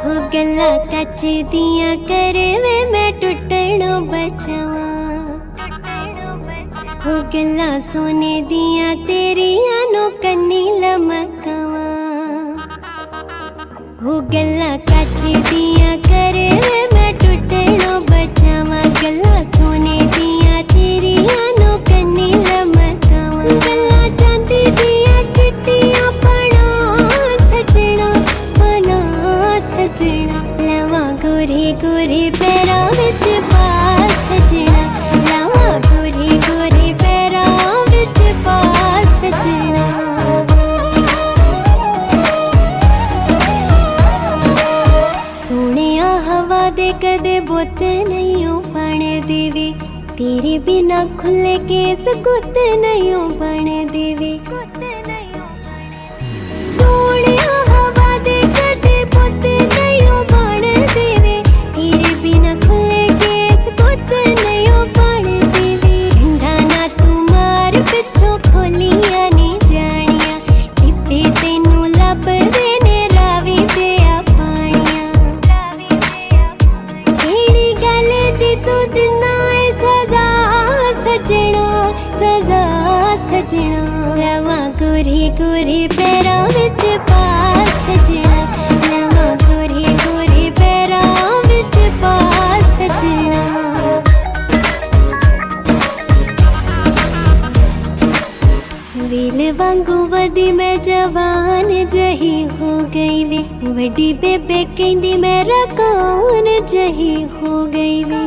हो गल्ला कच दियां करे वे मैं टुटणों बचावा। हो गल्ला सोने दियां तेरियां नो कन्नी लमकावा। हो गल्ला कच दियां करे वे मैं टुटणों बचावा। गल्ला सोने दियां तेरियां नो कन्नी लमकावा। गल्ला चांदी दियां चिट्टियां बना सजना, बना सजना। लवा गोरे गोरे पैरां विच पा सजना, लवा गोरे गोरे पैरां विच पा सजना। सोनिया हवा दे कदे बुत नहीं बन देवे, तेरे बिना खुले केस गुत नहीं बन देवे। सोनिया हवा दे कदे बुत नहीं बन देवे, तेरे बिना खुले केस गुत नहीं बन देवे। ढंडा ना तू मार पिछों खोलियां नी जानियां, टिप्पे तेनू लभदे ने रावी दिया पानियां। केड़ी गल दी तू दिना ऐ सजा सजना, सजा सजना। लवा गोरे गोरे पैरां विच पा सजना, लवा गोरे गोरे पैरां विच पा सजना। वेल वांगू वदी मैं जवान जही हो गई वे, वड्डी बेबे कहंदी मेरा कौन जही हो गई वे।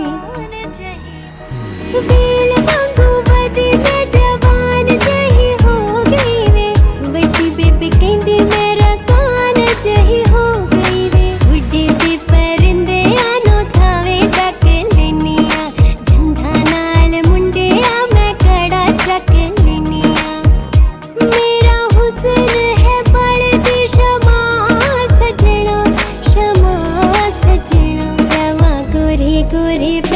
वेल वांगू वदी मैं जवान जही हो गई वे, वड्डी बेबे कहंदी मेरा कौन जही हो गई वे। उड्डे दे परिंदे आनो थावे डक लेनिया, गंधा नाल मुंडे आ मैं खड़ा चक लेनिया। मेरा हुस्न है बड़दी शमा सजना, शमा सजना। लवा गोरे गोरे